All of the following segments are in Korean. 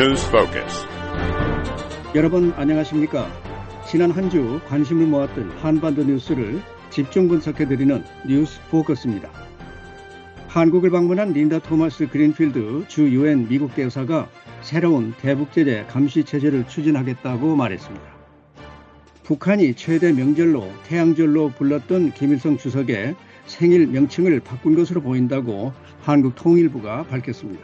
News Focus. 여러분 안녕하십니까? 지난 한 주 관심을 모았던 한반도 뉴스를 집중 분석해드리는 뉴스 포커스입니다. 한국을 방문한 린다 토마스 그린필드 주 유엔 미국 대사가 새로운 대북제재 감시 체제를 추진하겠다고 말했습니다. 북한이 최대 명절로 태양절로 불렀던 김일성 주석의 생일 명칭을 바꾼 것으로 보인다고 한국 통일부가 밝혔습니다.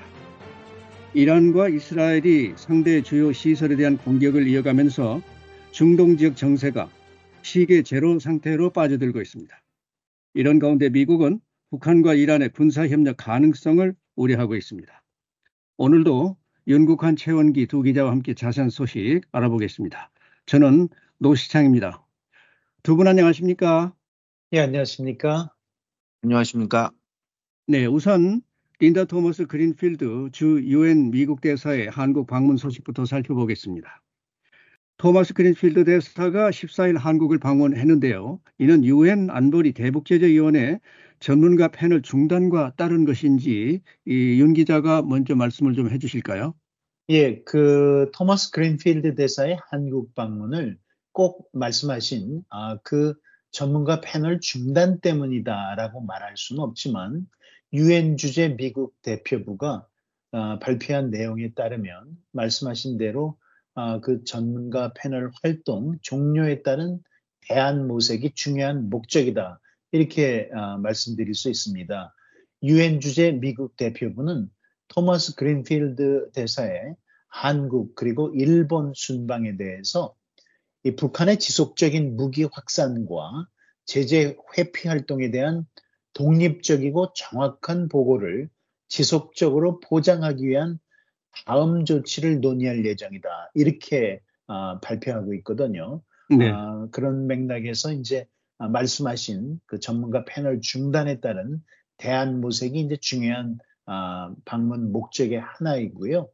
이란과 이스라엘이 상대 주요 시설에 대한 공격을 이어가면서 중동 지역 정세가 시계 제로 상태로 빠져들고 있습니다. 이런 가운데 미국은 북한과 이란의 군사협력 가능성을 우려하고 있습니다. 오늘도 윤국한 최원기 두 기자와 함께 자세한 소식 알아보겠습니다. 저는 노시창입니다. 두 분 안녕하십니까? 예, 안녕하십니까? 안녕하십니까? 네, 우선 린다 토머스 그린필드 주 유엔 미국 대사의 한국 방문 소식부터 살펴보겠습니다. 토마스 그린필드 대사가 14일 한국을 방문했는데요. 이는 유엔 안보리 대북제재위원회 전문가 패널 중단과 따른 것인지 윤 기자가 먼저 말씀을 좀 해주실까요? 예, 토마스 그린필드 대사의 한국 방문을 꼭 말씀하신 그 전문가 패널 중단 때문이다라고 말할 수는 없지만 유엔 주재 미국 대표부가 발표한 내용에 따르면 말씀하신 대로 그 전문가 패널 활동 종료에 따른 대안 모색이 중요한 목적이다. 이렇게 말씀드릴 수 있습니다. 유엔 주재 미국 대표부는 토마스 그린필드 대사의 한국 그리고 일본 순방에 대해서 이 북한의 지속적인 무기 확산과 제재 회피 활동에 대한 독립적이고 정확한 보고를 지속적으로 보장하기 위한 다음 조치를 논의할 예정이다. 이렇게 발표하고 있거든요. 네. 그런 맥락에서 이제 말씀하신 그 전문가 패널 중단에 따른 대안 모색이 이제 중요한 방문 목적의 하나이고요.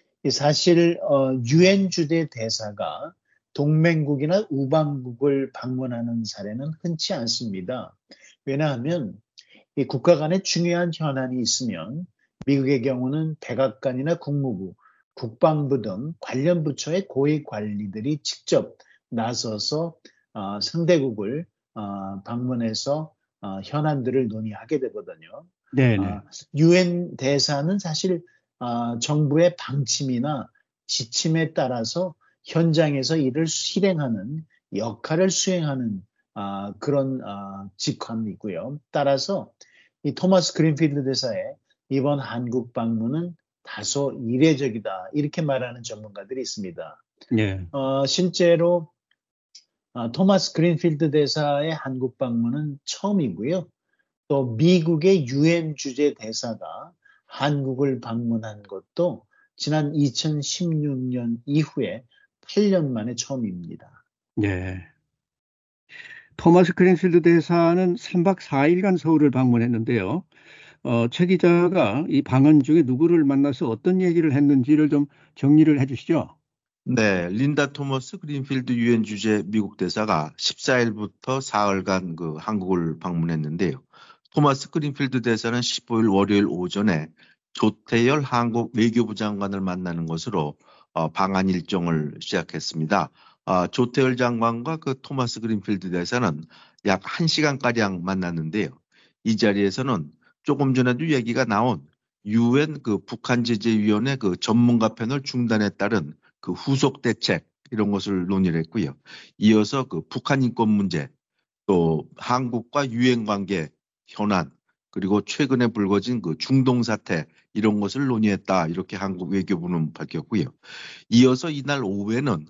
사실 유엔 주재 대사가 동맹국이나 우방국을 방문하는 사례는 흔치 않습니다. 왜냐하면 이 국가 간에 중요한 현안이 있으면 미국의 경우는 백악관이나 국무부, 국방부 등 관련 부처의 고위 관리들이 직접 나서서 상대국을 방문해서 현안들을 논의하게 되거든요. 네네. 유엔 대사는 사실 정부의 방침이나 지침에 따라서 현장에서 일을 실행하는 역할을 수행하는 그런 직함이고요. 따라서 이 토마스 그린필드 대사의 이번 한국 방문은 다소 이례적이다. 이렇게 말하는 전문가들이 있습니다. 네. 실제로 토마스 그린필드 대사의 한국 방문은 처음이고요. 또 미국의 유엔 주재 대사가 한국을 방문한 것도 지난 2016년 이후에 8년 만에 처음입니다. 네. 토마스 그린필드 대사는 3박 4일간 서울을 방문했는데요. 최 기자가 이 방한 중에 누구를 만나서 어떤 얘기를 했는지를 좀 정리를 해주시죠. 네, 린다 토머스 그린필드 유엔 주재 미국 대사가 14일부터 사흘간 한국을 방문했는데요. 토마스 그린필드 대사는 15일 월요일 오전에 조태열 한국 외교부 장관을 만나는 것으로 방한 일정을 시작했습니다. 조태열 장관과 토마스 그린필드 대사는 약 1시간가량 만났는데요. 이 자리에서는 조금 전에도 얘기가 나온 유엔 북한 제재위원회 전문가 패널 중단에 따른 후속 대책 이런 것을 논의를 했고요. 이어서 북한 인권 문제, 또 한국과 유엔 관계 현안, 그리고 최근에 불거진 중동 사태 이런 것을 논의했다. 이렇게 한국 외교부는 밝혔고요. 이어서 이날 오후에는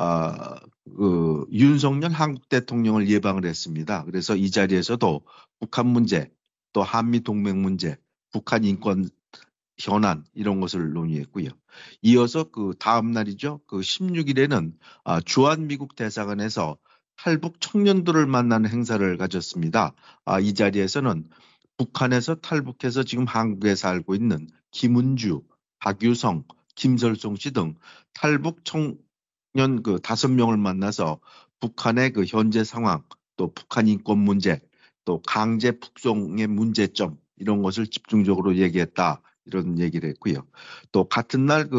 윤석열 한국 대통령을 예방을 했습니다. 그래서 이 자리에서도 북한 문제, 또 한미 동맹 문제, 북한 인권 현안 이런 것을 논의했고요. 이어서 다음 날이죠. 16일에는 주한 미국 대사관에서 탈북 청년들을 만나는 행사를 가졌습니다. 이 자리에서는 북한에서 탈북해서 지금 한국에 살고 있는 김은주, 박유성, 김설송 씨 등 탈북 청년 5명을 만나서 북한의 현재 상황, 또 북한 인권 문제, 또 강제 북송의 문제점 이런 것을 집중적으로 얘기했다. 이런 얘기를 했고요. 또 같은 날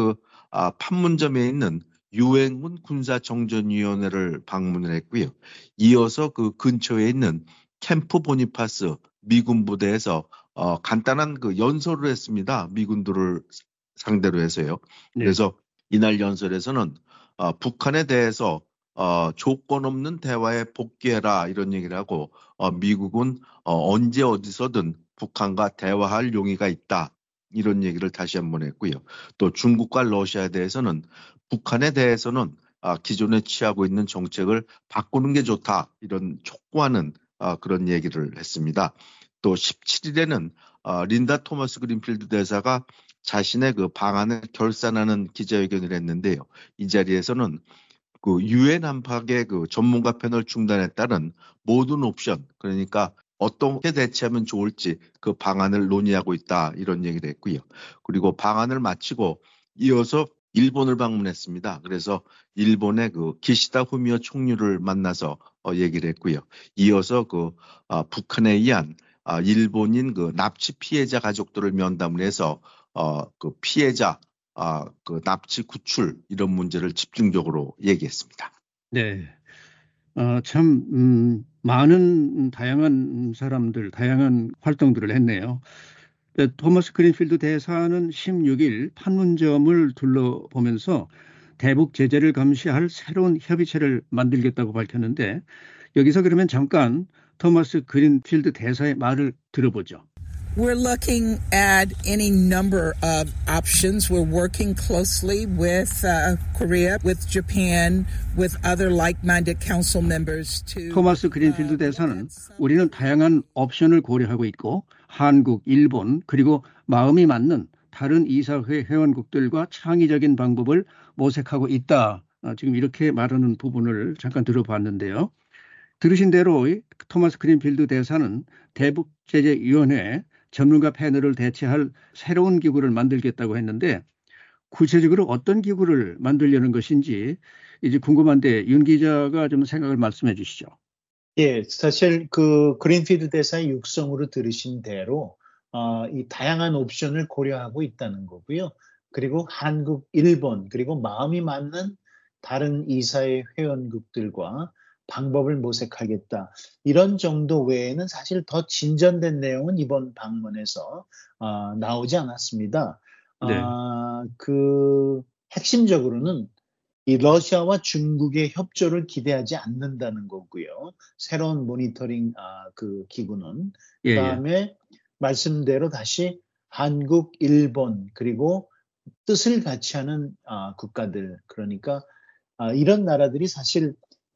판문점에 있는 유엔군 군사정전위원회를 방문을 했고요. 이어서 그 근처에 있는 캠프 보니파스 미군 부대에서 간단한 그 연설을 했습니다. 미군들을 상대로 해서요. 네. 그래서 이날 연설에서는 북한에 대해서 조건 없는 대화에 복귀해라 이런 얘기를 하고 미국은 언제 어디서든 북한과 대화할 용의가 있다 이런 얘기를 다시 한번 했고요. 또 중국과 러시아에 대해서는 북한에 대해서는 기존에 취하고 있는 정책을 바꾸는 게 좋다 이런 촉구하는 그런 얘기를 했습니다. 또 17일에는 린다 토머스 그린필드 대사가 자신의 그 방안을 결산하는 기자회견을 했는데요. 이 자리에서는 그 유엔 안팎의 그 전문가 패널 중단에 따른 모든 옵션, 그러니까 어떻게 대처하면 좋을지 그 방안을 논의하고 있다 이런 얘기를 했고요. 그리고 방안을 마치고 이어서 일본을 방문했습니다. 그래서 일본의 그 기시다 후미오 총리를 만나서 얘기를 했고요. 이어서 그 북한에 의한 일본인 그 납치 피해자 가족들을 면담을 해서 그 피해자 그 납치 구출 이런 문제를 집중적으로 얘기했습니다. 네. 참 많은 다양한 사람들, 다양한 활동들을 했네요. 토머스 그린필드 대사는 16일 판문점을 둘러보면서 대북 제재를 감시할 새로운 협의체를 만들겠다고 밝혔는데 여기서 그러면 잠깐 토머스 그린필드 대사의 말을 들어보죠. We're looking at any number of options. We're working closely with Korea, with Japan, with other like-minded council members to. 토마스 그린필드 대사는 우리는 다양한 옵션을 고려하고 있고 한국, 일본 그리고 마음이 맞는 다른 이사회 회원국들과 창의적인 방법을 모색하고 있다. 지금 이렇게 말하는 부분을 잠깐 들어봤는데요. 들으신 대로 토마스 그린필드 대사는 대북제재위원회 전문가 패널을 대체할 새로운 기구를 만들겠다고 했는데 구체적으로 어떤 기구를 만들려는 것인지 이제 궁금한데 윤 기자가 좀 생각을 말씀해 주시죠. 예, 사실 그 그린필드 대사의 육성으로 들으신 대로 이 다양한 옵션을 고려하고 있다는 거고요. 그리고 한국, 일본 그리고 마음이 맞는 다른 이사회 회원국들과 방법을 모색하겠다. 이런 정도 외에는 사실 더 진전된 내용은 이번 방문에서 나오지 않았습니다. 네. 그 핵심적으로는 이 러시아와 중국의 협조를 기대하지 않는다는 거고요. 새로운 모니터링 그 기구는 그다음에 말씀대로 다시 한국, 일본 그리고 뜻을 같이 하는 국가들 그러니까 이런 나라들이 사실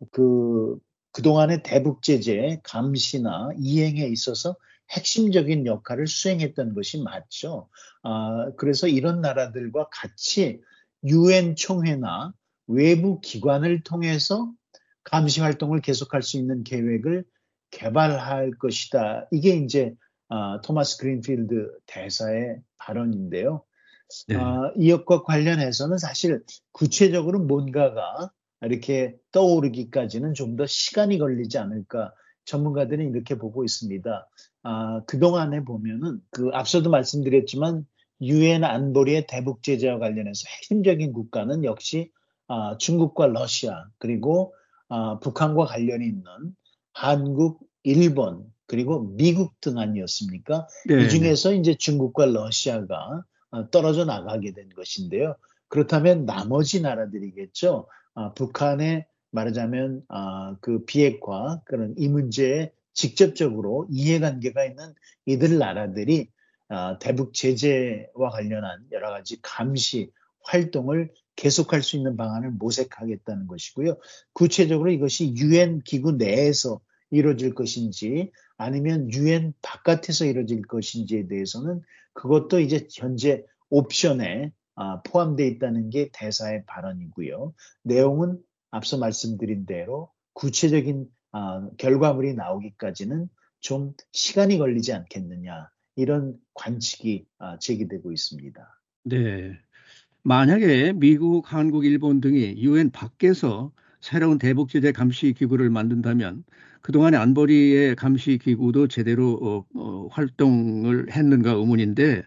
그동안의 대북 제재 감시나 이행에 있어서 핵심적인 역할을 수행했던 것이 맞죠. 그래서 이런 나라들과 같이 유엔 총회나 외부 기관을 통해서 감시 활동을 계속할 수 있는 계획을 개발할 것이다. 이게 이제 토마스 그린필드 대사의 발언인데요. 네. 이것과 관련해서는 사실 구체적으로 뭔가가 이렇게 떠오르기까지는 좀 더 시간이 걸리지 않을까 전문가들은 이렇게 보고 있습니다. 그동안에 보면은 앞서도 말씀드렸지만 유엔 안보리의 대북 제재와 관련해서 핵심적인 국가는 역시 중국과 러시아 그리고 북한과 관련이 있는 한국, 일본 그리고 미국 등 아니었습니까? 이 중에서 이제 중국과 러시아가 떨어져 나가게 된 것인데요. 그렇다면 나머지 나라들이겠죠. 북한에 말하자면 그 비핵화 그런 이 문제에 직접적으로 이해관계가 있는 이들 나라들이 대북 제재와 관련한 여러 가지 감시 활동을 계속할 수 있는 방안을 모색하겠다는 것이고요. 구체적으로 이것이 유엔 기구 내에서 이루어질 것인지 아니면 유엔 바깥에서 이루어질 것인지에 대해서는 그것도 이제 현재 옵션에 포함되어 있다는 게 대사의 발언이고요. 내용은 앞서 말씀드린 대로 구체적인 결과물이 나오기까지는 좀 시간이 걸리지 않겠느냐 이런 관측이 제기되고 있습니다. 네. 만약에 미국, 한국, 일본 등이 유엔 밖에서 새로운 대북 제재 감시 기구를 만든다면 그동안의 안보리의 감시 기구도 제대로 활동을 했는가 의문인데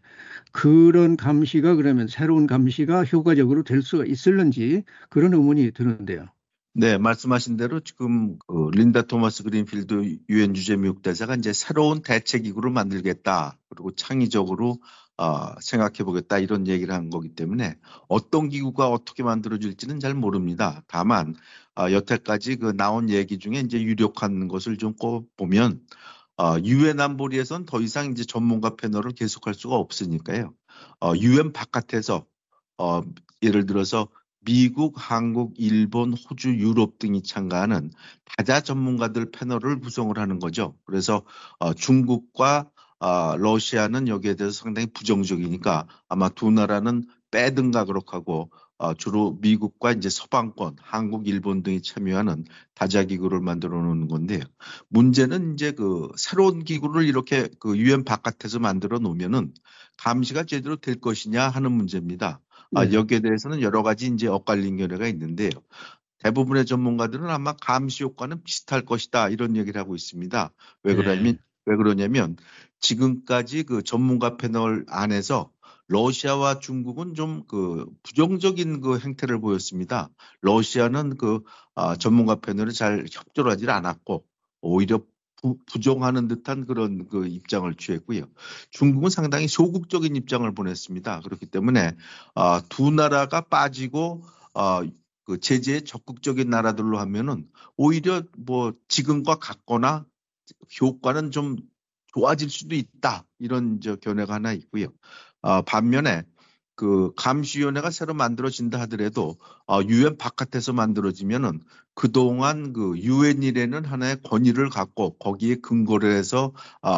그런 감시가 그러면 새로운 감시가 효과적으로 될 수가 있을는지 그런 의문이 드는데요. 네, 말씀하신 대로 지금 그 린다 토마스 그린필드 유엔 주재 미국 대사가 이제 새로운 대책 기구를 만들겠다. 그리고 창의적으로 생각해 보겠다 이런 얘기를 한 거기 때문에 어떤 기구가 어떻게 만들어질지는 잘 모릅니다. 다만 여태까지 그 나온 얘기 중에 이제 유력한 것을 좀 꼽보면 유엔 안보리에선 더 이상 이제 전문가 패널을 계속할 수가 없으니까요. 유엔 바깥에서 예를 들어서 미국, 한국, 일본, 호주, 유럽 등이 참가하는 다자 전문가들 패널을 구성을 하는 거죠. 그래서 중국과 러시아는 여기에 대해서 상당히 부정적이니까 아마 두 나라는 빼든가 그렇게 하고 주로 미국과 이제 서방권, 한국, 일본 등이 참여하는 다자 기구를 만들어 놓는 건데요. 문제는 이제 그 새로운 기구를 이렇게 그 유엔 바깥에서 만들어 놓으면은 감시가 제대로 될 것이냐 하는 문제입니다. 네. 여기에 대해서는 여러 가지 이제 엇갈린 견해가 있는데요. 대부분의 전문가들은 아마 감시 효과는 비슷할 것이다 이런 얘기를 하고 있습니다. 왜 그러냐면 지금까지 그 전문가 패널 안에서 러시아와 중국은 좀 그 부정적인 그 행태를 보였습니다. 러시아는 그 전문가 패널에 잘 협조를 하지 않았고 오히려 부정하는 듯한 그런 그 입장을 취했고요. 중국은 상당히 소극적인 입장을 보냈습니다. 그렇기 때문에 두 나라가 빠지고 그 제재에 적극적인 나라들로 하면은 오히려 뭐 지금과 같거나 효과는 좀 좋아질 수도 있다. 이런 견해가 하나 있고요. 반면에 그 감시위원회가 새로 만들어진다 하더라도 유엔 바깥에서 만들어지면은 그동안 그 유엔이라는 하나의 권위를 갖고 거기에 근거를 해서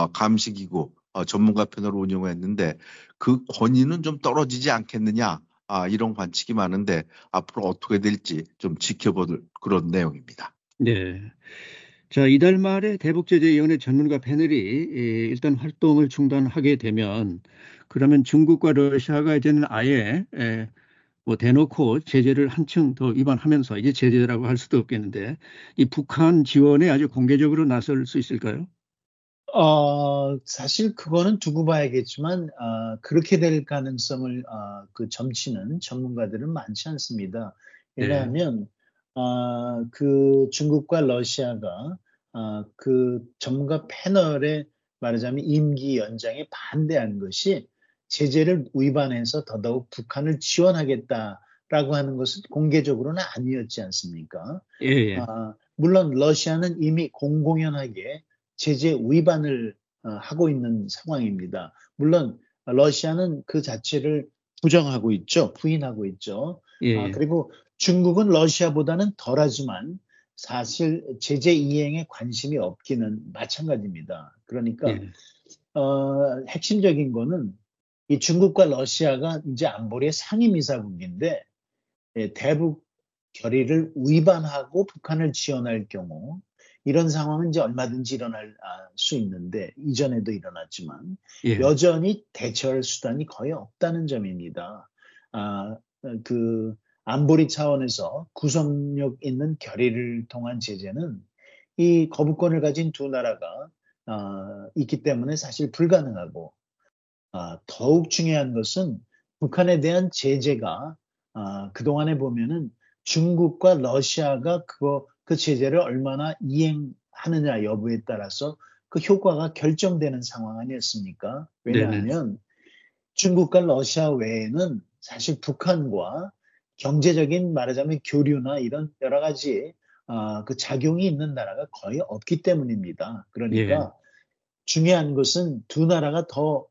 감시기구 전문가 패널을 운영했는데 그 권위는 좀 떨어지지 않겠느냐 이런 관측이 많은데 앞으로 어떻게 될지 좀 지켜볼 그런 내용입니다. 네. 자, 이달 말에 대북제재위원회 전문가 패널이 일단 활동을 중단하게 되면 그러면 중국과 러시아가 이제는 아예 뭐 대놓고 제재를 한층 더 위반하면서 이제 제재라고 할 수도 없겠는데 이 북한 지원에 아주 공개적으로 나설 수 있을까요? 사실 그거는 두고 봐야겠지만, 그렇게 될 가능성을, 그 점치는 전문가들은 많지 않습니다. 네. 왜냐하면, 그 중국과 러시아가, 그 전문가 패널에 말하자면 임기 연장에 반대한 것이 제재를 위반해서 더더욱 북한을 지원하겠다라고 하는 것은 공개적으로는 아니었지 않습니까? 예, 예. 물론 러시아는 이미 공공연하게 제재 위반을 하고 있는 상황입니다. 물론 러시아는 그 자체를 부정하고 있죠. 부인하고 있죠. 예, 예. 그리고 중국은 러시아보다는 덜하지만 사실 제재 이행에 관심이 없기는 마찬가지입니다. 그러니까 예. 핵심적인 거는 이 중국과 러시아가 이제 안보리의 상임이사국인데 대북 결의를 위반하고 북한을 지원할 경우 이런 상황은 이제 얼마든지 일어날 수 있는데 이전에도 일어났지만 예. 여전히 대처할 수단이 거의 없다는 점입니다. 그 안보리 차원에서 구속력 있는 결의를 통한 제재는 이 거부권을 가진 두 나라가 있기 때문에 사실 불가능하고 더욱 중요한 것은 북한에 대한 제재가 그동안에 보면은 중국과 러시아가 그 제재를 얼마나 이행하느냐 여부에 따라서 그 효과가 결정되는 상황 아니었습니까? 네네. 왜냐하면 중국과 러시아 외에는 사실 북한과 경제적인 말하자면 교류나 이런 여러 가지 그 작용이 있는 나라가 거의 없기 때문입니다. 예. 그러니까 중요한 것은 두 나라가 더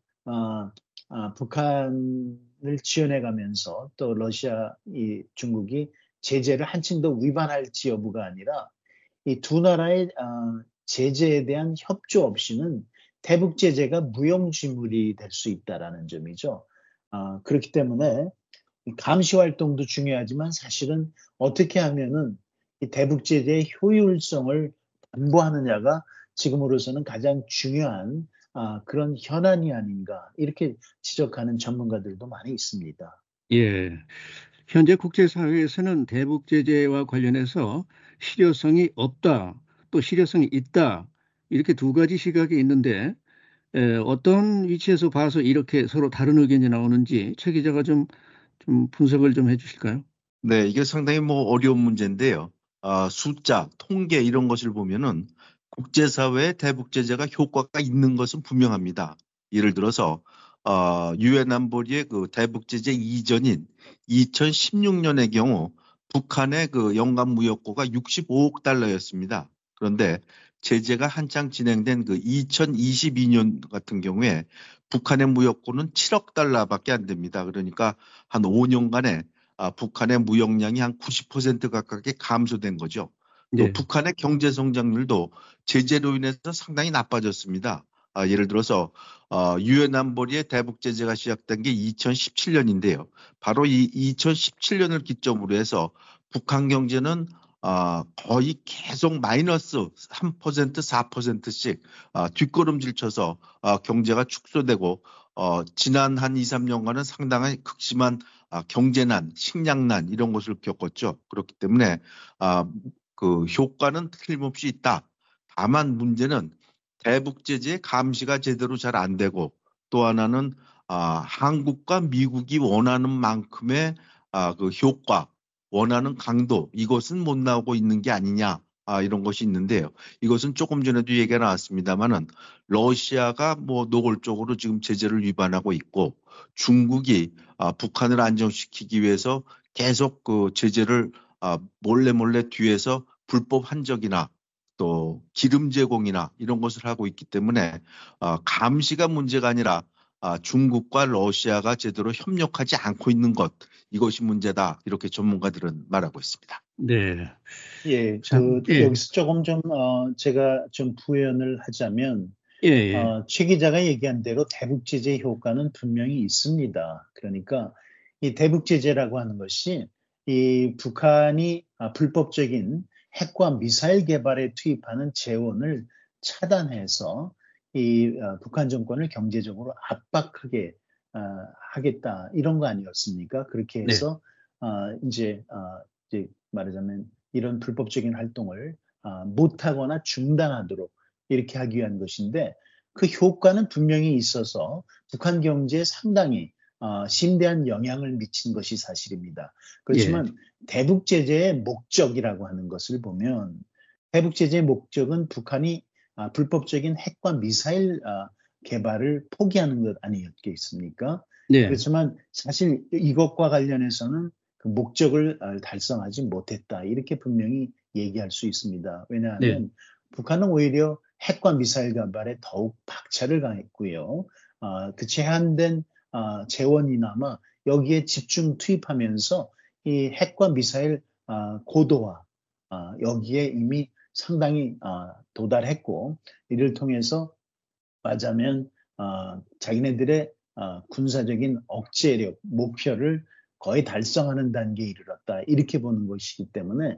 북한을 지원해가면서 또 러시아, 중국이 제재를 한층 더 위반할지 여부가 아니라 이 두 나라의 제재에 대한 협조 없이는 대북 제재가 무용지물이 될 수 있다라는 점이죠. 그렇기 때문에 감시 활동도 중요하지만 사실은 어떻게 하면은 이 대북 제재의 효율성을 담보하느냐가 지금으로서는 가장 중요한 그런 현안이 아닌가 이렇게 지적하는 전문가들도 많이 있습니다. 예. 현재 국제사회에서는 대북 제재와 관련해서 실효성이 없다, 또 실효성이 있다, 이렇게 두 가지 시각이 있는데, 어떤 위치에서 봐서 이렇게 서로 다른 의견이 나오는지 최 기자가 좀 분석을 좀 해주실까요? 네, 이게 상당히 뭐 어려운 문제인데요. 숫자, 통계 이런 것을 보면은 국제사회의 대북 제재가 효과가 있는 것은 분명합니다. 예를 들어서 유엔 안보리의 그 대북 제재 이전인 2016년의 경우 북한의 그 연간 무역고가 65억 달러였습니다. 그런데 제재가 한창 진행된 그 2022년 같은 경우에 북한의 무역고는 7억 달러밖에 안 됩니다. 그러니까 한 5년간에 북한의 무역량이 한 90% 가깝게 감소된 거죠. 또 네. 북한의 경제 성장률도 제재로 인해서 상당히 나빠졌습니다. 예를 들어서 유엔 안보리의 대북 제재가 시작된 게 2017년인데요. 바로 이 2017년을 기점으로 해서 북한 경제는 거의 계속 마이너스 3%, 4%씩 뒷걸음질 쳐서 경제가 축소되고 지난 한 2, 3년간은 상당히 극심한 경제난, 식량난 이런 것을 겪었죠. 그렇기 때문에 그 효과는 틀림없이 있다. 다만 문제는 대북 제재 감시가 제대로 잘 안 되고 또 하나는 한국과 미국이 원하는 만큼의 그 효과, 원하는 강도 이것은 못 나오고 있는 게 아니냐. 이런 것이 있는데요. 이것은 조금 전에도 얘기가 나왔습니다만은 러시아가 뭐 노골적으로 지금 제재를 위반하고 있고 중국이 북한을 안정시키기 위해서 계속 그 제재를 몰래 뒤에서 불법 한적이나 또 기름 제공이나 이런 것을 하고 있기 때문에 감시가 문제가 아니라 중국과 러시아가 제대로 협력하지 않고 있는 것 이것이 문제다 이렇게 전문가들은 말하고 있습니다. 네. 예, 참, 예. 여기서 조금 제가 좀 부연을 하자면, 예. 최 기자가 얘기한 대로 대북 제재 효과는 분명히 있습니다. 그러니까 이 대북 제재라고 하는 것이 이 북한이 불법적인 핵과 미사일 개발에 투입하는 재원을 차단해서 이 북한 정권을 경제적으로 압박하게 하겠다 이런 거 아니었습니까? 그렇게 네. 해서 이제 말하자면 이런 불법적인 활동을 못하거나 중단하도록 이렇게 하기 위한 것인데 그 효과는 분명히 있어서 북한 경제에 상당히 심대한 영향을 미친 것이 사실입니다. 그렇지만 대북 제재의 목적이라고 하는 것을 보면 대북 제재의 목적은 북한이 불법적인 핵과 미사일 개발을 포기하는 것 아니었겠습니까? 네. 그렇지만 사실 이것과 관련해서는 그 목적을 달성하지 못했다. 이렇게 분명히 얘기할 수 있습니다. 왜냐하면 북한은 오히려 핵과 미사일 개발에 더욱 박차를 가했고요. 그 제한된 재원이나마 여기에 집중 투입하면서 이 핵과 미사일 고도화 여기에 이미 상당히 도달했고 이를 통해서 말하자면 자기네들의 군사적인 억제력 목표를 거의 달성하는 단계에 이르렀다 이렇게 보는 것이기 때문에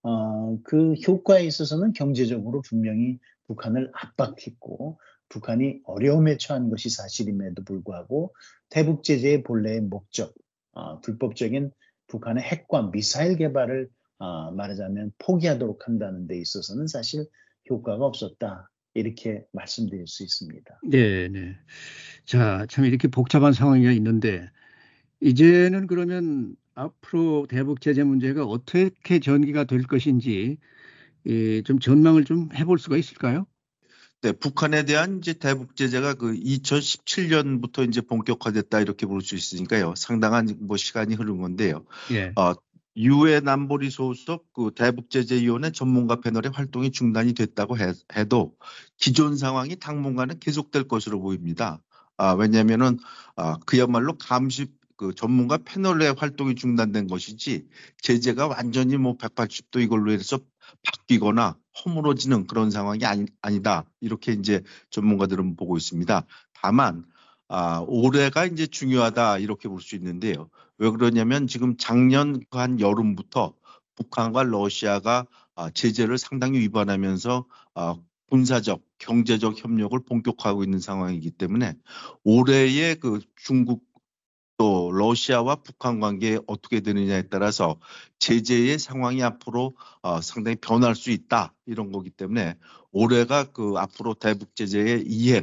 그 효과에 있어서는 경제적으로 분명히 북한을 압박했고 북한이 어려움에 처한 것이 사실임에도 불구하고 대북 제재의 본래의 목적 불법적인 북한의 핵과 미사일 개발을 말하자면 포기하도록 한다는 데 있어서는 사실 효과가 없었다 이렇게 말씀드릴 수 있습니다. 네. 자, 참 이렇게 복잡한 상황이 있는데 이제는 그러면 앞으로 대북 제재 문제가 어떻게 전개가 될 것인지 좀 전망을 좀 해볼 수가 있을까요? 네, 북한에 대한 이제 대북 제재가 그 2017년부터 이제 본격화됐다 이렇게 볼 수 있으니까요. 상당한 뭐 시간이 흐른 건데요. 예. 유엔 안보리 소속 그 대북 제재 위원회 전문가 패널의 활동이 중단이 됐다고 해도 기존 상황이 당분간은 계속될 것으로 보입니다. 왜냐하면은 그야말로 감시 그 전문가 패널의 활동이 중단된 것이지 제재가 완전히 뭐 180도 이걸로 해서 바뀌거나 허물어지는 그런 상황이 아니다. 이렇게 이제 전문가들은 보고 있습니다. 다만 올해가 이제 중요하다 이렇게 볼 수 있는데요. 왜 그러냐면 지금 작년 한 여름부터 북한과 러시아가 제재를 상당히 위반하면서 군사적, 경제적 협력을 본격화하고 있는 상황이기 때문에 올해의 그 중국 또 러시아와 북한 관계에 어떻게 되느냐에 따라서 제재의 상황이 앞으로 상당히 변할 수 있다 이런 거기 때문에 올해가 그 앞으로 대북 제재의 이행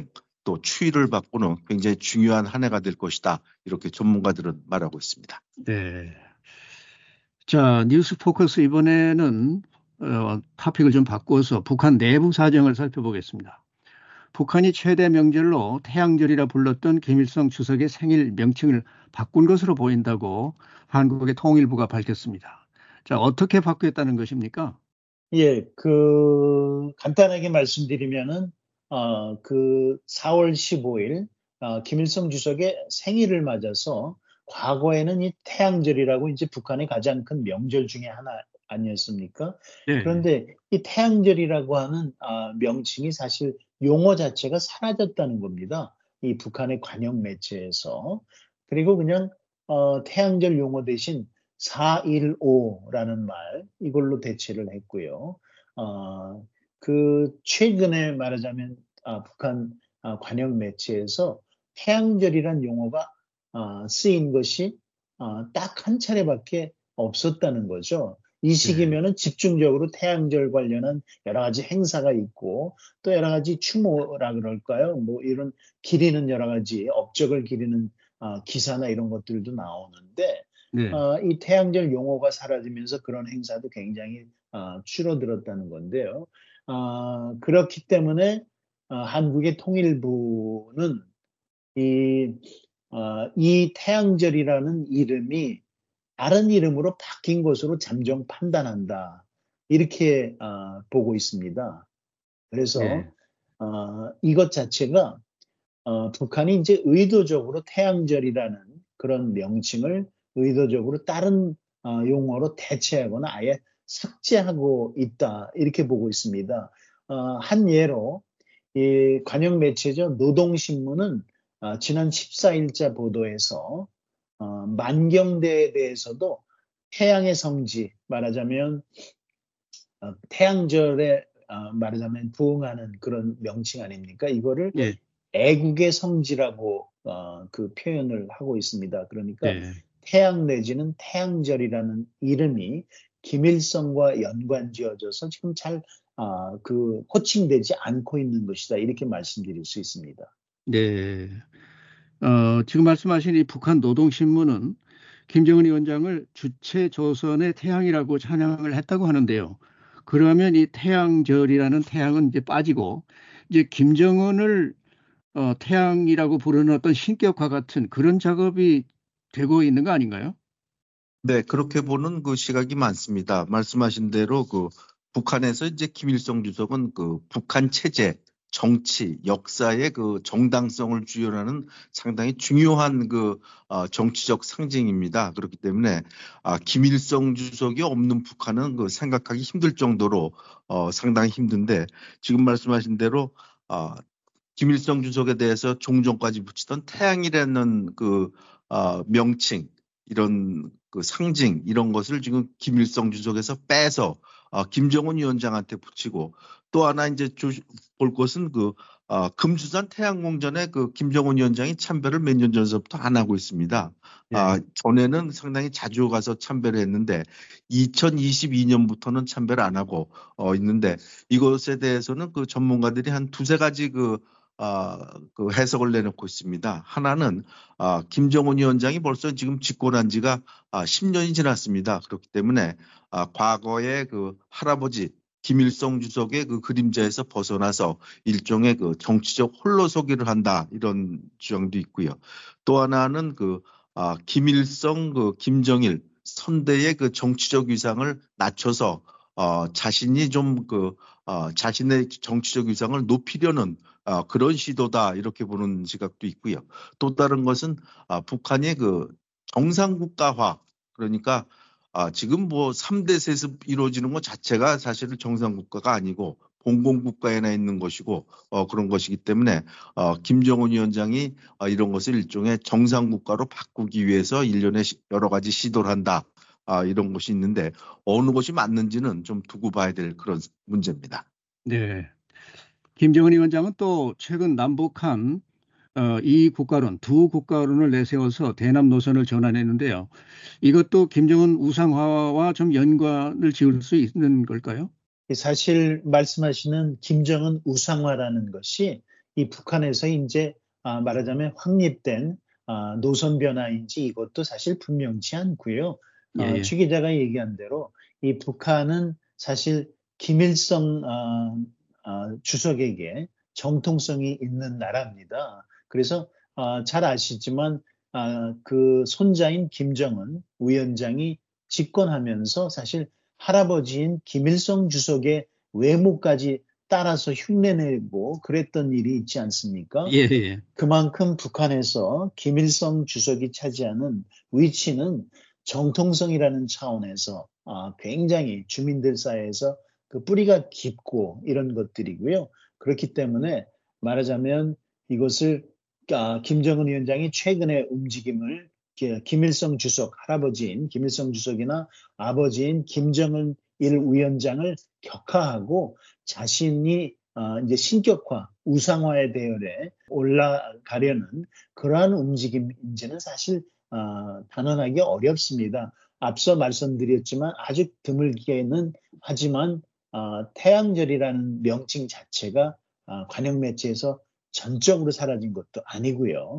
또 추이를 바꾸는 굉장히 중요한 한 해가 될 것이다. 이렇게 전문가들은 말하고 있습니다. 네. 자, 뉴스 포커스 이번에는 토픽을 좀 바꿔서 북한 내부 사정을 살펴보겠습니다. 북한이 최대 명절로 태양절이라 불렀던 김일성 주석의 생일 명칭을 바꾼 것으로 보인다고 한국의 통일부가 밝혔습니다. 자, 어떻게 바뀌었다는 것입니까? 예, 간단하게 말씀드리면은, 4월 15일, 김일성 주석의 생일을 맞아서 과거에는 이 태양절이라고 이제 북한의 가장 큰 명절 중에 하나 아니었습니까? 네. 그런데 이 태양절이라고 하는 명칭이 사실 용어 자체가 사라졌다는 겁니다. 이 북한의 관영 매체에서. 그리고 그냥 태양절 용어 대신 4.15라는 말 이걸로 대체를 했고요. 최근에 말하자면 북한 관영 매체에서 태양절이란 용어가 쓰인 것이 딱 한 차례밖에 없었다는 거죠. 이 시기면은 집중적으로 태양절 관련한 여러 가지 행사가 있고 또 여러 가지 추모라 그럴까요? 뭐 이런 기리는 여러 가지 업적을 기리는 기사나 이런 것들도 나오는데 네. 이 태양절 용어가 사라지면서 그런 행사도 굉장히 줄어들었다는 건데요. 그렇기 때문에 한국의 통일부는 이 태양절이라는 이름이 다른 이름으로 바뀐 것으로 잠정 판단한다. 이렇게 보고 있습니다. 그래서 네. 이것 자체가 북한이 이제 의도적으로 태양절이라는 그런 명칭을 의도적으로 다른 용어로 대체하거나 아예 삭제하고 있다. 이렇게 보고 있습니다. 한 예로 이 관영 매체죠. 노동신문은 지난 14일자 보도에서 만경대에 대해서도 태양의 성지 말하자면 태양절에 말하자면 부응하는 그런 명칭 아닙니까? 이거를 예. 애국의 성지라고 그 표현을 하고 있습니다. 그러니까 네. 태양 내지는 태양절이라는 이름이 김일성과 연관지어져서 지금 잘 호칭되지 않고 있는 것이다. 이렇게 말씀드릴 수 있습니다. 네. 지금 말씀하신 이 북한 노동신문은 김정은 위원장을 주체 조선의 태양이라고 찬양을 했다고 하는데요. 그러면 이 태양절이라는 태양은 이제 빠지고 이제 김정은을 태양이라고 부르는 어떤 신격화 같은 그런 작업이 되고 있는 거 아닌가요? 네, 그렇게 보는 그 시각이 많습니다. 말씀하신 대로 북한에서 이제 김일성 주석은 북한 체제, 정치, 역사의 정당성을 주연하는 상당히 중요한 정치적 상징입니다. 그렇기 때문에 김일성 주석이 없는 북한은 생각하기 힘들 정도로 상당히 힘든데 지금 말씀하신 대로 김일성 주석에 대해서 종종까지 붙이던 태양이라는 명칭 이런 상징 이런 것을 지금 김일성 주석에서 빼서 김정은 위원장한테 붙이고 또 하나 이제 볼 것은 금수산 태양궁전에 김정은 위원장이 참배를 몇 년 전서부터 안 하고 있습니다. 네. 전에는 상당히 자주 가서 참배를 했는데 2022년부터는 참배를 안 하고 있는데 이것에 대해서는 전문가들이 한 두세 가지 해석을 내놓고 있습니다. 하나는 김정은 위원장이 벌써 지금 집권한 지가 10년이 지났습니다. 그렇기 때문에 과거의 할아버지 김일성 주석의 그림자에서 벗어나서 일종의 정치적 홀로서기를 한다 이런 주장도 있고요. 또 하나는 김일성 김정일 선대의 정치적 위상을 낮춰서 자신이 좀 자신의 정치적 위상을 높이려는 그런 시도다 이렇게 보는 시각도 있고요. 또 다른 것은 북한의 정상국가화 그러니까 지금 3대 세습 이루어지는 것 자체가 사실은 정상국가가 아니고 공공국가에나 있는 것이고 그런 것이기 때문에 김정은 위원장이 이런 것을 일종의 정상국가로 바꾸기 위해서 일련의 여러 가지 시도를 한다. 이런 것이 있는데 어느 것이 맞는지는 좀 두고 봐야 될 그런 문제입니다. 네. 김정은 위원장은 또 최근 남북한 이 국가론, 두 국가론을 내세워서 대남 노선을 전환했는데요. 이것도 김정은 우상화와 좀 연관을 지을 수 있는 걸까요? 사실 말씀하시는 김정은 우상화라는 것이 이 북한에서 이제 말하자면 확립된 노선 변화인지 이것도 사실 분명치 않고요. 예, 예. 최 기자가 얘기한 대로 이 북한은 사실 김일성 주석에게 정통성이 있는 나라입니다. 그래서 잘 아시지만 그 손자인 김정은 위원장이 집권하면서 사실 할아버지인 김일성 주석의 외모까지 따라서 흉내내고 그랬던 일이 있지 않습니까? 예, 예. 그만큼 북한에서 김일성 주석이 차지하는 위치는 정통성이라는 차원에서 굉장히 주민들 사이에서 그 뿌리가 깊고 이런 것들이고요. 그렇기 때문에 말하자면 이것을 김정은 위원장이 최근의 움직임을 김일성 주석, 할아버지인 김일성 주석이나 아버지인 김정은 일 위원장을 격하하고 자신이 이제 신격화, 우상화의 대열에 올라가려는 그러한 움직임인지는 사실 단언하기 어렵습니다. 앞서 말씀드렸지만 아주 드물게는 하지만 태양절이라는 명칭 자체가 관영 매체에서 전적으로 사라진 것도 아니고요.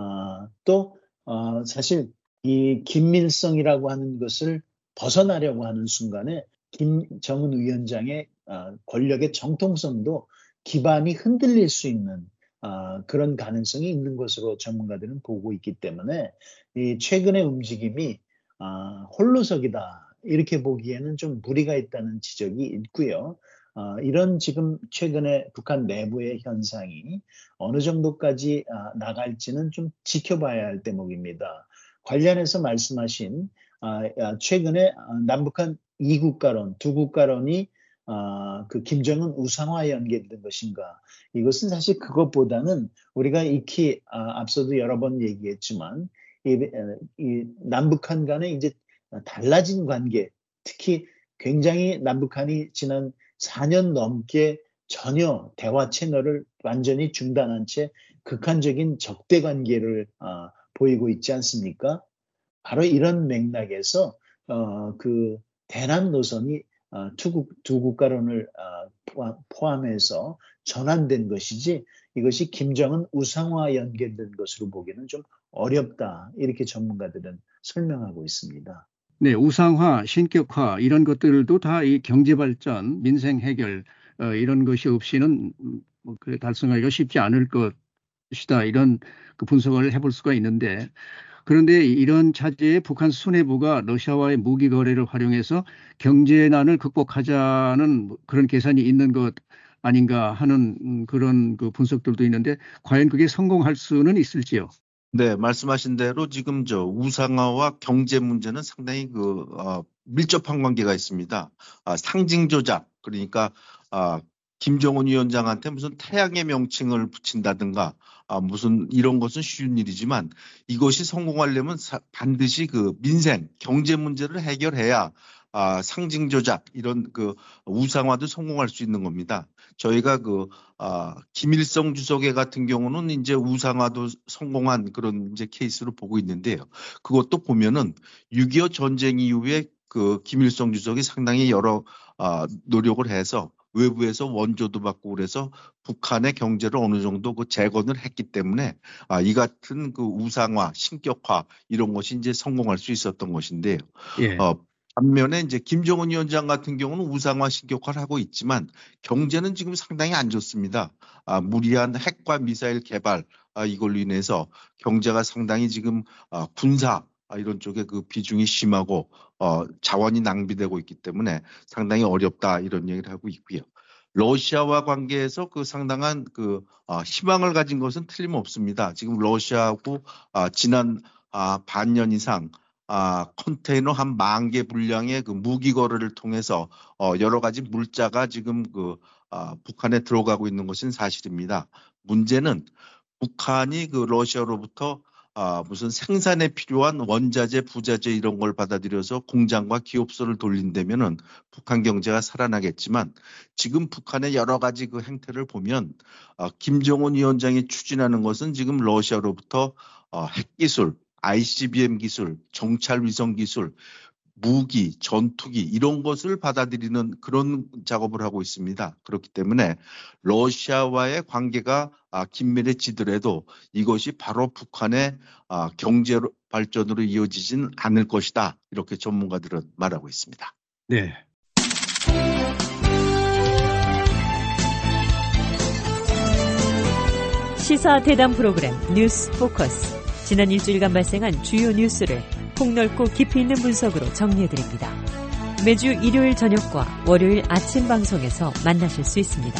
또 사실 이 김일성이라고 하는 것을 벗어나려고 하는 순간에 김정은 위원장의 권력의 정통성도 기반이 흔들릴 수 있는 그런 가능성이 있는 것으로 전문가들은 보고 있기 때문에 이 최근의 움직임이 홀로서기다 이렇게 보기에는 좀 무리가 있다는 지적이 있고요. 이런 지금 최근에 북한 내부의 현상이 어느 정도까지 나갈지는 좀 지켜봐야 할 대목입니다. 관련해서 말씀하신 최근에 남북한 이국가론, 두국가론이 그 김정은 우상화 연계된 것인가? 이것은 사실 그것보다는 우리가 익히 앞서도 여러 번 얘기했지만 이 남북한 간의 이제 달라진 관계, 특히 굉장히 남북한이 지난 4년 넘게 전혀 대화 채널을 완전히 중단한 채 극한적인 적대 관계를 보이고 있지 않습니까? 바로 이런 맥락에서 그 대남 노선이 두 국가론을 포함해서 전환된 것이지 이것이 김정은 우상화 연계된 것으로 보기는 좀 어렵다 이렇게 전문가들은 설명하고 있습니다. 네, 우상화, 신격화 이런 것들도 다 이 경제 발전, 민생 해결 이런 것이 없이는 달성하기가 쉽지 않을 것이다. 이런 그 분석을 해볼 수가 있는데 그런데 이런 차제에 북한 수뇌부가 러시아와의 무기 거래를 활용해서 경제난을 극복하자는 그런 계산이 있는 것 아닌가 하는 그런 그 분석들도 있는데 과연 그게 성공할 수는 있을지요? 네, 말씀하신 대로 지금 우상화와 경제 문제는 상당히 밀접한 관계가 있습니다. 상징 조작, 그러니까 김정은 위원장한테 무슨 태양의 명칭을 붙인다든가 무슨 이런 것은 쉬운 일이지만 이것이 성공하려면 반드시 그 민생, 경제 문제를 해결해야 상징 조작 이런 그 우상화도 성공할 수 있는 겁니다. 저희가 김일성 주석의 같은 경우는 이제 우상화도 성공한 그런 이제 케이스로 보고 있는데요. 그것도 보면은 6.25 전쟁 이후에 그 김일성 주석이 상당히 여러 노력을 해서 외부에서 원조도 받고 그래서 북한의 경제를 어느 정도 그 재건을 했기 때문에 이 같은 그 우상화, 신격화 이런 것이 이제 성공할 수 있었던 것인데요. 예. 반면에 이제 김정은 위원장 같은 경우는 우상화 신격화를 하고 있지만 경제는 지금 상당히 안 좋습니다. 무리한 핵과 미사일 개발 이걸로 인해서 경제가 상당히 지금 군사 이런 쪽에 그 비중이 심하고 자원이 낭비되고 있기 때문에 상당히 어렵다 이런 얘기를 하고 있고요. 러시아와 관계에서 그 상당한 그 희망을 가진 것은 틀림없습니다. 지금 러시아하고 지난 반년 이상 컨테이너 한 10,000개 분량의 그 무기 거래를 통해서 여러 가지 물자가 지금 북한에 들어가고 있는 것은 사실입니다. 문제는 북한이 그 러시아로부터 무슨 생산에 필요한 원자재, 부자재 이런 걸 받아들여서 공장과 기업소를 돌린다면은 북한 경제가 살아나겠지만 지금 북한의 여러 가지 그 행태를 보면 김정은 위원장이 추진하는 것은 지금 러시아로부터 핵기술, ICBM 기술, 정찰 위성 기술, 무기, 전투기 이런 것을 받아들이는 그런 작업을 하고 있습니다. 그렇기 때문에 러시아와의 관계가 긴밀해지더라도 이것이 바로 북한의 경제 발전으로 이어지진 않을 것이다. 이렇게 전문가들은 말하고 있습니다. 네. 시사 대담 프로그램 뉴스 포커스. 지난 일주일간 발생한 주요 뉴스를 폭넓고 깊이 있는 분석으로 정리해드립니다. 매주 일요일 저녁과 월요일 아침 방송에서 만나실 수 있습니다.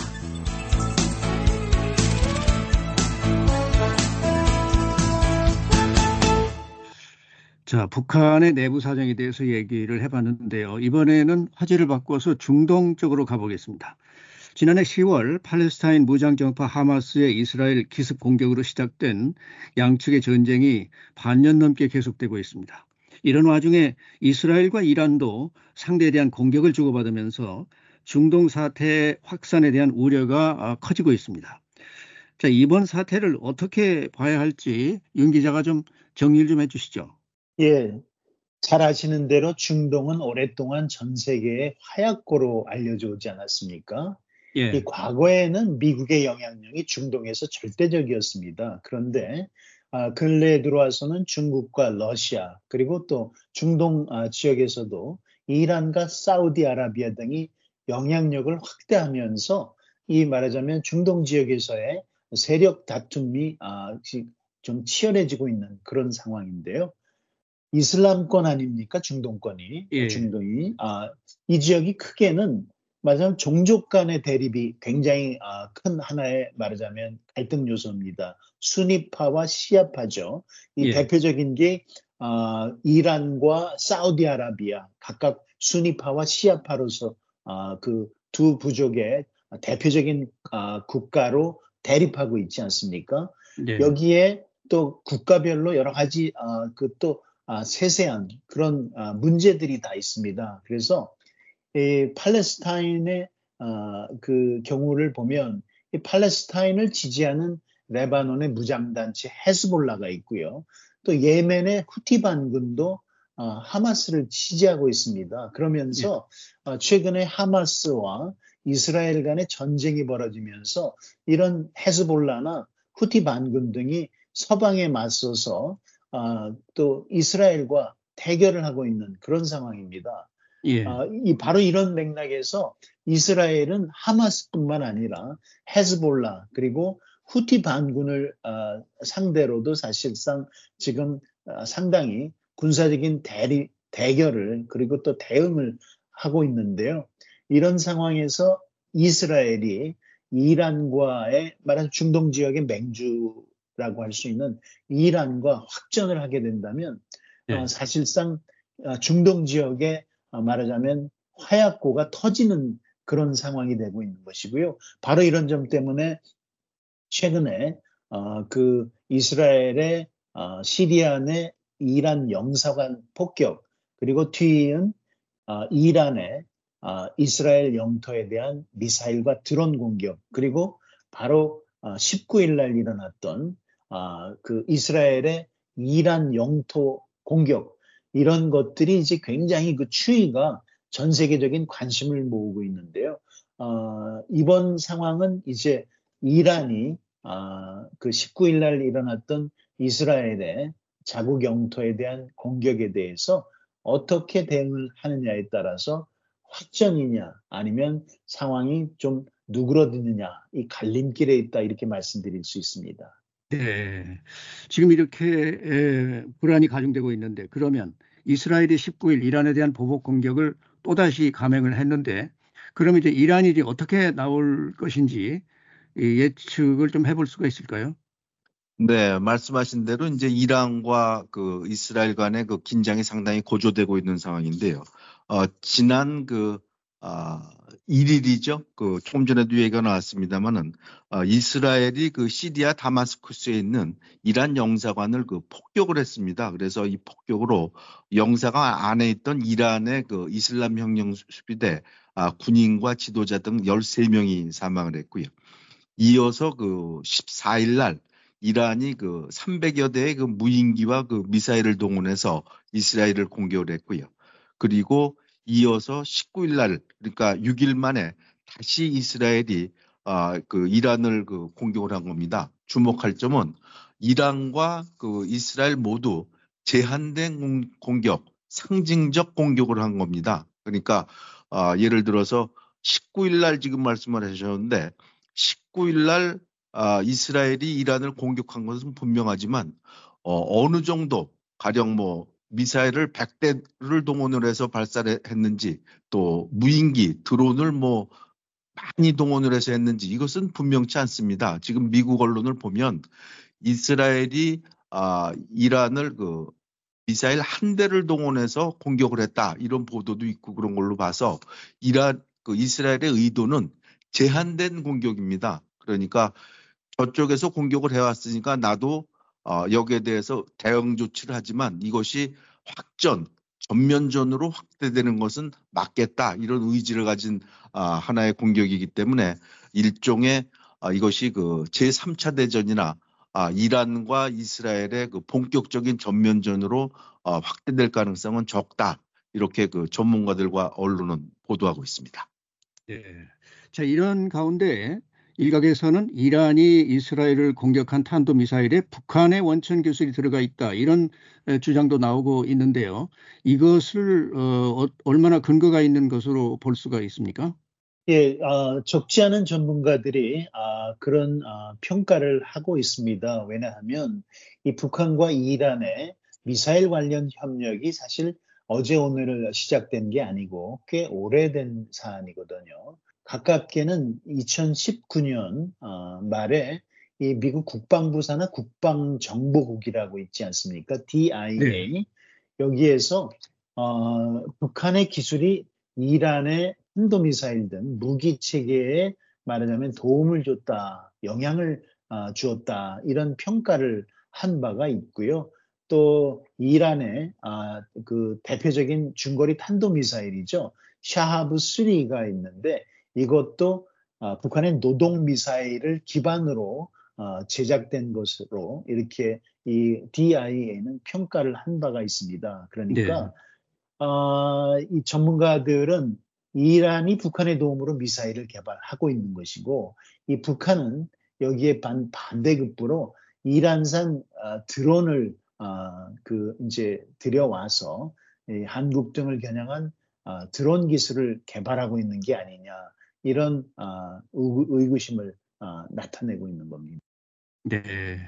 자, 북한의 내부 사정에 대해서 얘기를 해봤는데요. 이번에는 화제를 바꿔서 중동 쪽으로 가보겠습니다. 지난해 10월 팔레스타인 무장정파 하마스의 이스라엘 기습 공격으로 시작된 양측의 전쟁이 반년 넘게 계속되고 있습니다. 이런 와중에 이스라엘과 이란도 상대에 대한 공격을 주고받으면서 중동 사태 확산에 대한 우려가 커지고 있습니다. 자, 이번 사태를 어떻게 봐야 할지 윤 기자가 좀 정리를 좀 해주시죠. 예, 잘 아시는 대로 중동은 오랫동안 전 세계의 화약고로 알려져 오지 않았습니까? 예. 이 과거에는 미국의 영향력이 중동에서 절대적이었습니다. 그런데 근래에 들어와서는 중국과 러시아 그리고 또 중동 지역에서도 이란과 사우디아라비아 등이 영향력을 확대하면서 이 말하자면 중동 지역에서의 세력 다툼이 좀 치열해지고 있는 그런 상황인데요. 이슬람권 아닙니까? 중동권이. 예. 중동이. 이 지역이 크게는 말하자면 종족 간의 대립이 굉장히 큰 하나의 말하자면 갈등 요소입니다. 수니파와 시아파죠. 이 예. 대표적인 게 이란과 사우디아라비아 각각 수니파와 시아파로서 그 두 부족의 대표적인 국가로 대립하고 있지 않습니까? 예. 여기에 또 국가별로 여러 가지 세세한 그런 문제들이 다 있습니다. 그래서 이 팔레스타인의 그 경우를 보면 이 팔레스타인을 지지하는 레바논의 무장단체 헤즈볼라가 있고요. 또 예멘의 후티 반군도 하마스를 지지하고 있습니다. 그러면서 최근에 하마스와 이스라엘 간의 전쟁이 벌어지면서 이런 헤즈볼라나 후티 반군 등이 서방에 맞서서 또 이스라엘과 대결을 하고 있는 그런 상황입니다. 예. 바로 이런 맥락에서 이스라엘은 하마스뿐만 아니라 헤즈볼라 그리고 후티 반군을 상대로도 사실상 지금 상당히 군사적인 대결을 그리고 또 대응을 하고 있는데요. 이런 상황에서 이스라엘이 이란과의 말하자면 중동 지역의 맹주라고 할 수 있는 이란과 확전을 하게 된다면 네. 사실상 중동 지역에 말하자면 화약고가 터지는 그런 상황이 되고 있는 것이고요. 바로 이런 점 때문에 최근에 그 이스라엘의 시리아 내 이란 영사관 폭격 그리고 뒤이은 이란의 이스라엘 영토에 대한 미사일과 드론 공격 그리고 바로 19일 날 일어났던 그 이스라엘의 이란 영토 공격 이런 것들이 이제 굉장히 그 추이가 전 세계적인 관심을 모으고 있는데요. 이번 상황은 이제 이란이 그 19일 날 일어났던 이스라엘의 자국 영토에 대한 공격에 대해서 어떻게 대응을 하느냐에 따라서 확전이냐 아니면 상황이 좀 누그러드느냐 이 갈림길에 있다 이렇게 말씀드릴 수 있습니다. 네. 지금 이렇게 불안이 가중되고 있는데 그러면 이스라엘이 19일 이란에 대한 보복 공격을 또다시 감행을 했는데 그러면 이제 이란이 어떻게 나올 것인지 예측을 좀 해볼 수가 있을까요? 네, 말씀하신 대로 이제 이란과 그 이스라엘 간의 그 긴장이 상당히 고조되고 있는 상황인데요. 지난 1일이죠. 조금 전에도 얘기가 나왔습니다만은 이스라엘이 그 시리아 다마스쿠스에 있는 이란 영사관을 폭격을 했습니다. 그래서 이 폭격으로 영사관 안에 있던 이란의 그 이슬람 혁명 수비대 군인과 지도자 등 13명이 사망을 했고요. 이어서 14일 날 이란이 300여 대의 무인기와 미사일을 동원해서 이스라엘을 공격을 했고요. 그리고 이어서 19일 날, 그러니까 6일 만에 다시 이스라엘이 그 이란을 그 공격을 한 겁니다. 주목할 점은 이란과 그 이스라엘 모두 제한된 공격, 상징적 공격을 한 겁니다. 그러니까 예를 들어서 19일 날 지금 말씀을 하셨는데 19일 날 이스라엘이 이란을 공격한 것은 분명하지만 어느 정도 가령 뭐 미사일을 100대를 동원을 해서 발사를 했는지 또 무인기, 드론을 뭐 많이 동원을 해서 했는지 이것은 분명치 않습니다. 지금 미국 언론을 보면 이스라엘이 이란을 그 미사일 한 대를 동원해서 공격을 했다 이런 보도도 있고 그런 걸로 봐서 이스라엘의 의도는 제한된 공격입니다. 그러니까 저쪽에서 공격을 해왔으니까 나도 여기에 대해서 대응 조치를 하지만 이것이 전면전으로 확대되는 것은 막겠다 이런 의지를 가진 하나의 공격이기 때문에 일종의 이것이 그 제3차 대전이나 이란과 이스라엘의 그 본격적인 전면전으로 확대될 가능성은 적다 이렇게 그 전문가들과 언론은 보도하고 있습니다. 네. 자, 이런 가운데 일각에서는 이란이 이스라엘을 공격한 탄도미사일에 북한의 원천 기술이 들어가 있다 이런 주장도 나오고 있는데요. 이것을 얼마나 근거가 있는 것으로 볼 수가 있습니까? 예, 적지 않은 전문가들이 그런 평가를 하고 있습니다. 왜냐하면 이 북한과 이란의 미사일 관련 협력이 사실 어제 오늘 시작된 게 아니고 꽤 오래된 사안이거든요. 가깝게는 2019년 말에 이 미국 국방부 산하 국방정보국이라고 있지 않습니까? DIA. 네. 여기에서 북한의 기술이 이란의 탄도미사일 등 무기 체계에 말하자면 도움을 줬다, 영향을 주었다 이런 평가를 한 바가 있고요. 또 이란의 그 대표적인 중거리 탄도미사일이죠. 샤하브 3가 있는데 이것도 북한의 노동미사일을 기반으로 제작된 것으로 이렇게 이 DIA는 평가를 한 바가 있습니다. 그러니까 네. 이 전문가들은 이란이 북한의 도움으로 미사일을 개발하고 있는 것이고 이 북한은 여기에 반대급부로 이란산 드론을 이제 들여와서 한국 등을 겨냥한 드론 기술을 개발하고 있는 게 아니냐 이런 의구심을 나타내고 있는 겁니다. 네.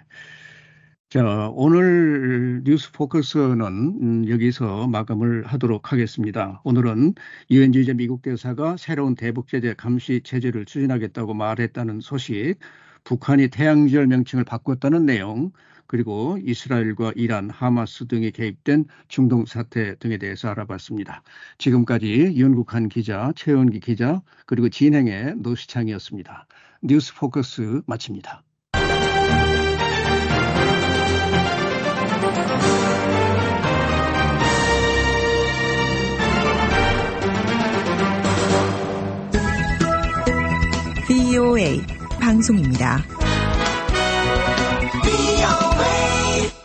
자, 오늘 뉴스 포커스는 여기서 마감을 하도록 하겠습니다. 오늘은 유엔 주재 미국 대사가 새로운 대북 제재 감시 체제를 추진하겠다고 말했다는 소식, 북한이 태양절 명칭을 바꿨다는 내용, 그리고 이스라엘과 이란, 하마스 등이 개입된 중동 사태 등에 대해서 알아봤습니다. 지금까지 윤국한 기자, 최원기 기자, 그리고 진행의 노시창이었습니다. 뉴스 포커스 마칩니다. VOA 방송입니다. VOA